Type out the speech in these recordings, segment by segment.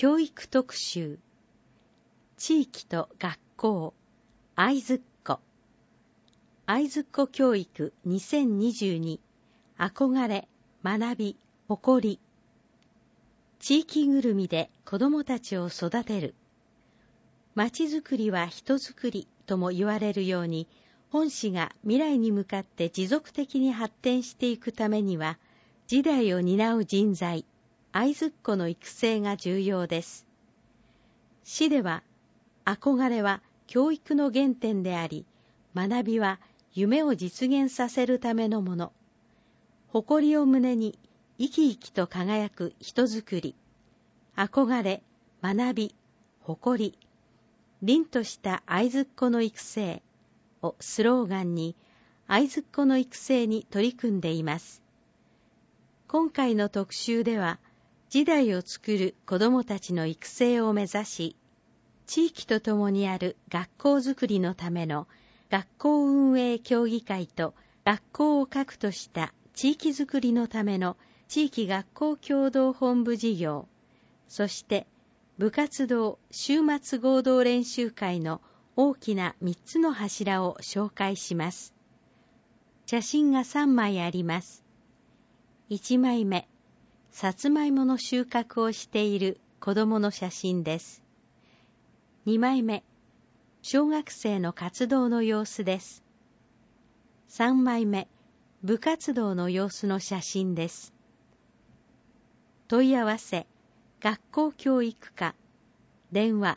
教育特集、地域と学校、会津っ子、会津っ子教育2022、憧れ、学び、誇り。地域ぐるみで子どもたちを育てる。まちづくりは人づくりとも言われるように、本市が未来に向かって持続的に発展していくためには、時代を担う人材、会津っ子の育成が重要です。市では、憧れは教育の原点であり、学びは夢を実現させるためのもの。誇りを胸に生き生きと輝く人づくり。憧れ、学び、誇り。凛とした会津っ子の育成をスローガンに、会津っ子の育成に取り組んでいます。今回の特集では、時代を作る子どもたちの育成を目指し、地域とともにある学校づくりのための学校運営協議会と、学校を核とした地域づくりのための地域学校協同本部事業、そして部活動週末合同練習会の大きな3つの柱を紹介します。写真が3枚あります。1枚目、さつまいもの収穫をしている子供の写真です。2枚目、小学生の活動の様子です。3枚目、部活動の様子の写真です。問い合わせ、学校教育課、電話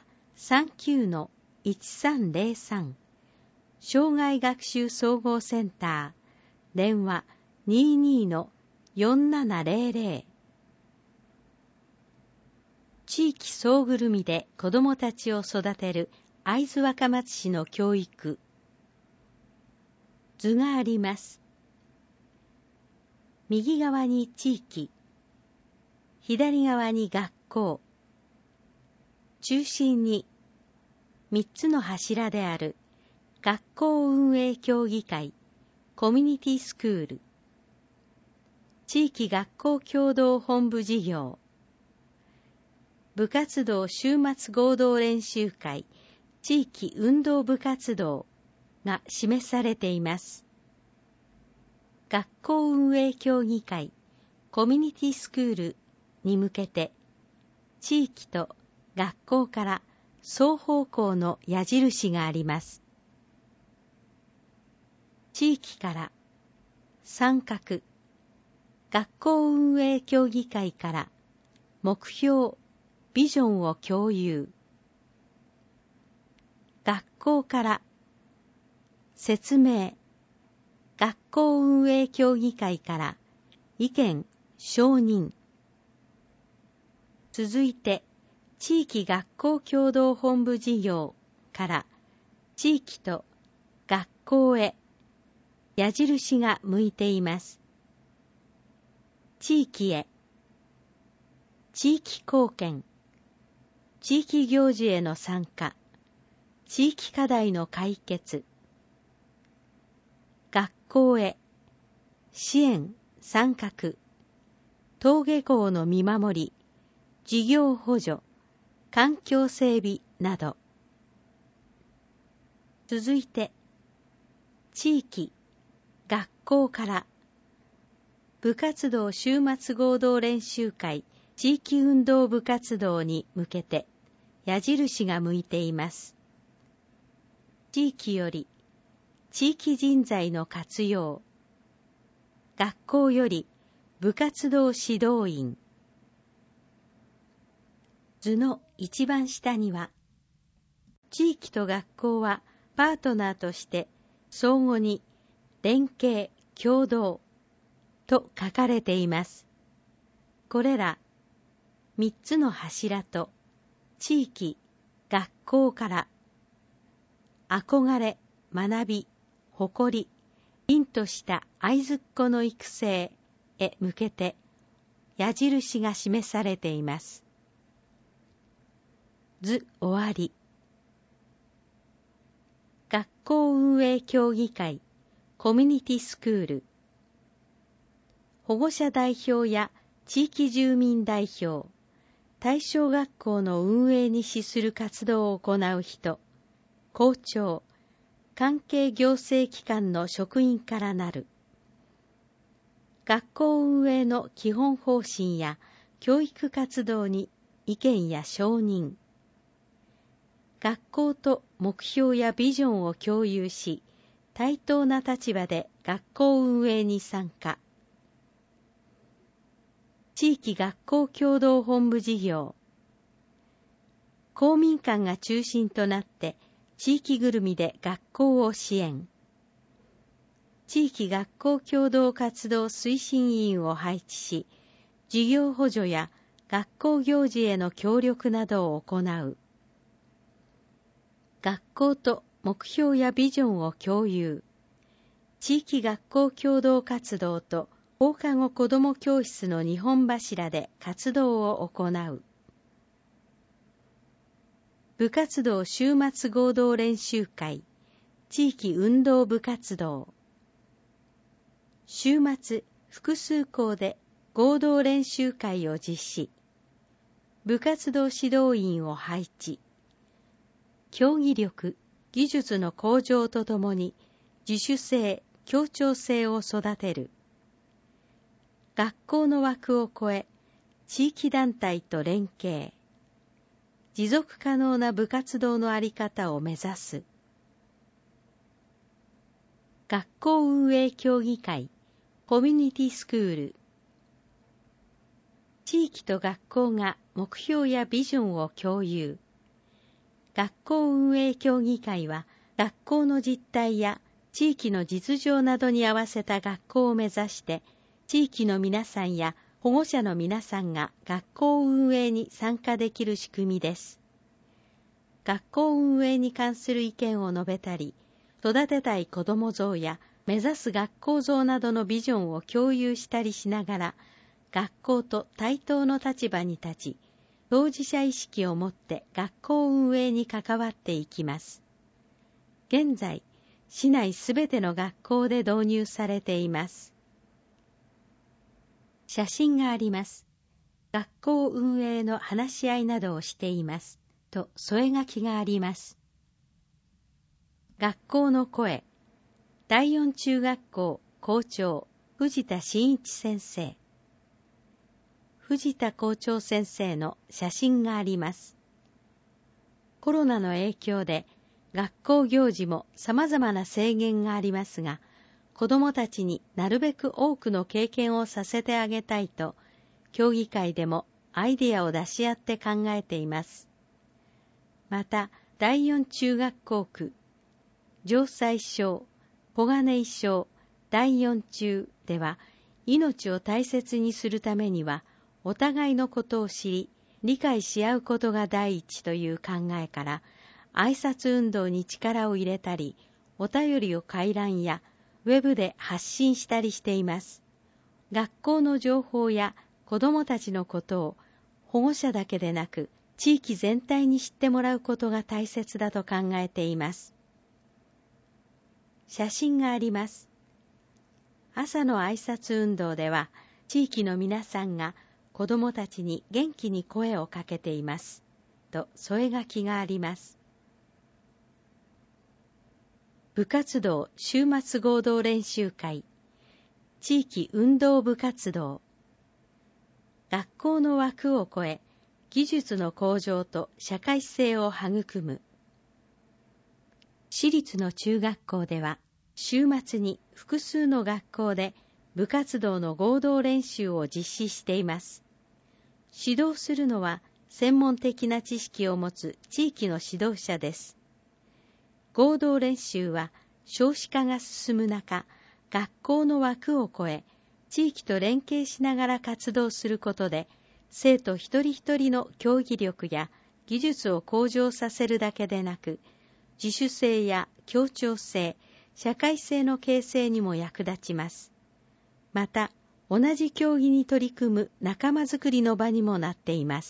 39-1303、障害学習総合センター、電話 22-4700。地域総ぐるみで子どもたちを育てる会津若松市の教育。図があります。右側に地域、左側に学校、中心に3つの柱である学校運営協議会、コミュニティスクール、地域学校協同本部事業、部活動週末合同練習会、地域運動部活動が示されています。学校運営協議会、コミュニティスクールに向けて、地域と学校から双方向の矢印があります。地域から参画、学校運営協議会から目標、ビジョンを共有。学校から説明、学校運営協議会から意見、承認。続いて、地域学校協同本部事業から地域と学校へ矢印が向いています。地域へ、地域貢献、地域行事への参加、地域課題の解決。学校へ、支援、参画、登下校の見守り、事業補助、環境整備など。続いて、地域、学校から部活動週末合同練習会、地域運動部活動に向けて矢印が向いています。地域より地域人材の活用、学校より部活動指導員。図の一番下には、地域と学校はパートナーとして相互に連携、協働と書かれています。これら3つの柱と地域、学校から憧れ、学び、誇り、凛とした会津っ子の育成へ向けて矢印が示されています。図終わり。学校運営協議会、コミュニティスクール、保護者代表や地域住民代表、 対象学校の運営に資する活動を行う人、校長、関係行政機関の職員からなる。学校運営の基本方針や教育活動に意見や承認。学校と目標やビジョンを共有し、対等な立場で学校運営に参加。地域学校協同本部事業。公民館が中心となって地域ぐるみで学校を支援。地域学校協同活動推進委員を配置し、事業補助や学校行事への協力などを行う。学校と目標やビジョンを共有。地域学校協同活動と放課後子ども教室の2本柱で活動を行う。部活動週末合同練習会、地域運動部活動。週末、複数校で合同練習会を実施。部活動指導員を配置。競技力、技術の向上とともに自主性、協調性を育てる。学校の枠を超え、地域団体と連携。持続可能な部活動の在り方を目指す。学校運営協議会、コミュニティスクール。地域と学校が目標やビジョンを共有。学校運営協議会は、学校の実態や地域の実情などに合わせた学校を目指して、地域の皆さんや保護者の皆さんが学校運営に参加できる仕組みです。学校運営に関する意見を述べたり、育てたい子ども像や目指す学校像などのビジョンを共有したりしながら、学校と対等の立場に立ち、当事者意識を持って学校運営に関わっていきます。現在、市内すべての学校で導入されています。写真があります。学校運営の話し合いなどをしています。と添え書きがあります。学校の声。第四中学校校長藤田真一先生。藤田校長先生の写真があります。コロナの影響で学校行事も様々な制限がありますが、子どもたちになるべく多くの経験をさせてあげたいと、協議会でもアイデアを出し合って考えています。また、第四中学校区、城西小、小金井小、第四中では、命を大切にするためには、お互いのことを知り、理解し合うことが第一という考えから、挨拶運動に力を入れたり、お便りを回覧やウェブで発信したりしています。学校の情報や子どもたちのことを保護者だけでなく、地域全体に知ってもらうことが大切だと考えています。写真があります。朝の挨拶運動では、地域の皆さんが子どもたちに元気に声をかけています。と添え書きがあります。部活動週末合同練習会、地域運動部活動。学校の枠を超え、技術の向上と社会性を育む。私立の中学校では、週末に複数の学校で部活動の合同練習を実施しています。指導するのは専門的な知識を持つ地域の指導者です。合同練習は少子化が進む中、学校の枠を超え、地域と連携しながら活動することで、生徒一人一人の競技力や技術を向上させるだけでなく、自主性や協調性、社会性の形成にも役立ちます。また、同じ競技に取り組む仲間づくりの場にもなっています。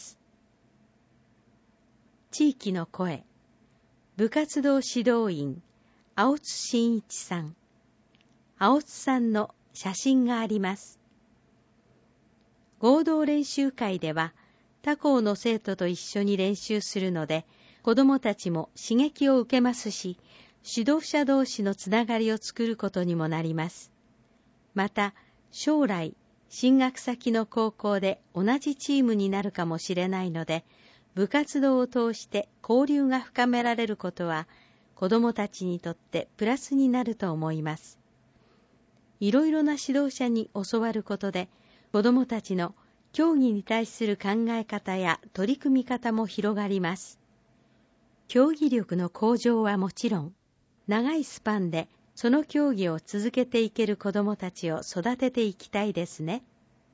地域の声。部活動指導員、青津真一さん。青津さんの写真があります。合同練習会では、 他校の生徒と一緒に練習するので、子どもたちも刺激を受けますし、指導者同士のつながりを作ることにもなります。また、将来、進学先の高校で同じチームになるかもしれないので、部活動を通して交流が深められることは、子どもたちにとってプラスになると思います。いろいろな指導者に教わることで、子どもたちの競技に対する考え方や取り組み方も広がります。競技力の向上はもちろん、長いスパンでその競技を続けていける子どもたちを育てていきたいですね。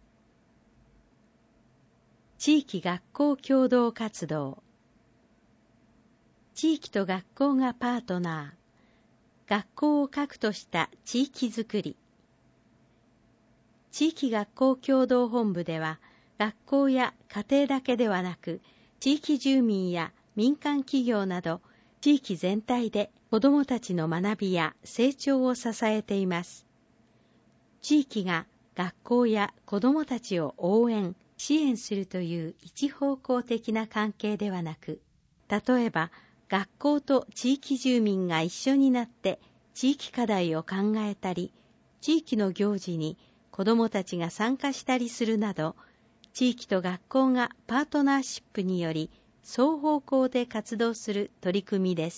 地域学校共同活動。地域と学校がパートナー。学校を核とした地域づくり。地域学校共同本部では、学校や家庭だけではなく、地域住民や民間企業など、地域全体で子どもたちの学びや成長を支えています。地域が学校や子どもたちを応援、支援するという一方向的な関係ではなく、例えば学校と地域住民が一緒になって地域課題を考えたり、地域の行事に子どもたちが参加したりするなど、地域と学校がパートナーシップにより双方向で活動する取り組みです。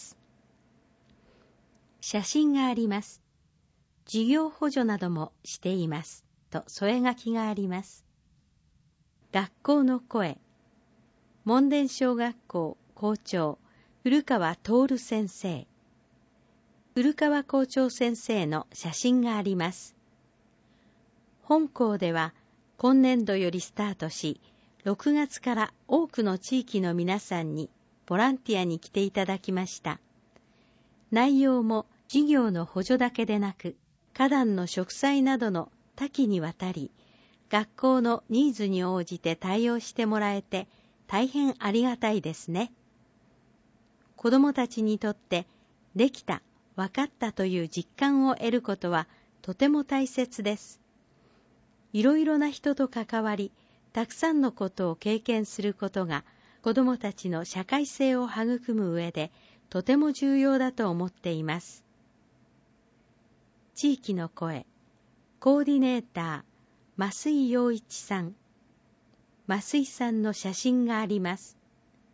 写真があります。事業補助などもしています。と添え書きがあります。学校の声。門田小学校校長、古川徹先生。古川校長先生の写真があります。本校では今年度よりスタートし、6月から多くの地域の皆さんにボランティアに来ていただきました。内容も事業の補助だけでなく、花壇の植栽などの多岐にわたり、学校のニーズに応じて対応してもらえて大変ありがたいですね。子どもたちにとってできた、わかったという実感を得ることはとても大切です。いろいろな人と関わり、たくさんのことを経験することが子どもたちの社会性を育む上でとても重要だと思っています。地域の声、コーディネーター、増井陽一さん。増井さんの写真があります。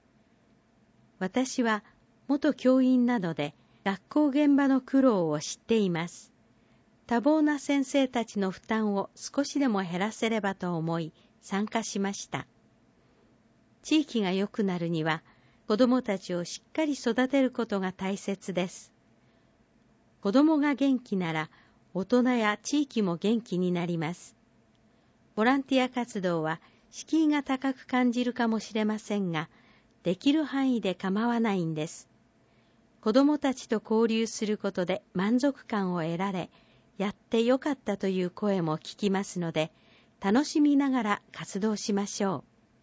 私は元教員なので学校現場の苦労を知っています。多忙な先生たちの負担を少しでも減らせればと思い参加しました。地域が良くなるには子どもたちをしっかり育てることが大切です。子どもが元気なら大人や地域も元気になります。ボランティア活動は敷居が高く感じるかもしれませんが、できる範囲で構わないんです。子どもたちと交流することで満足感を得られ、やってよかったという声も聞きますので、楽しみながら活動しましょう。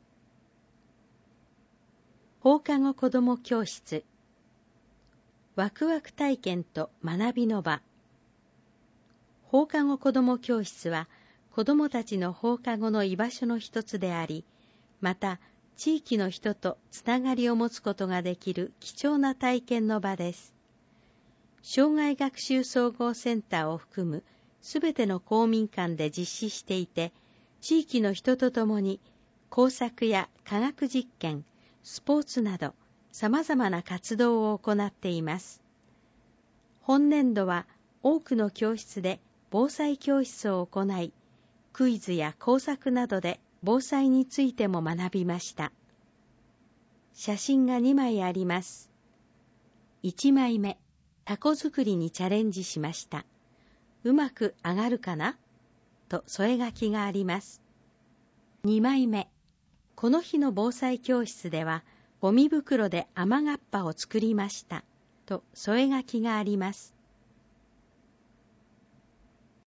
放課後子ども教室。ワクワク体験と学びの場。放課後子ども教室は、子どもたちの放課後の居場所の一つであり、また地域の人とつながりを持つことができる貴重な体験の場です。障害学習総合センターを含むすべての公民館で実施していて、地域の人とともに工作や科学実験、スポーツなど様々な活動を行っています。本年度は多くの教室で防災教室を行い、クイズや工作などで防災についても学びました。写真が2枚あります。1枚目、タコ作りにチャレンジしました。うまく上がるかなと添え書きがあります。2枚目、この日の防災教室ではゴミ袋で雨がっぱを作りましたと添え書きがあります。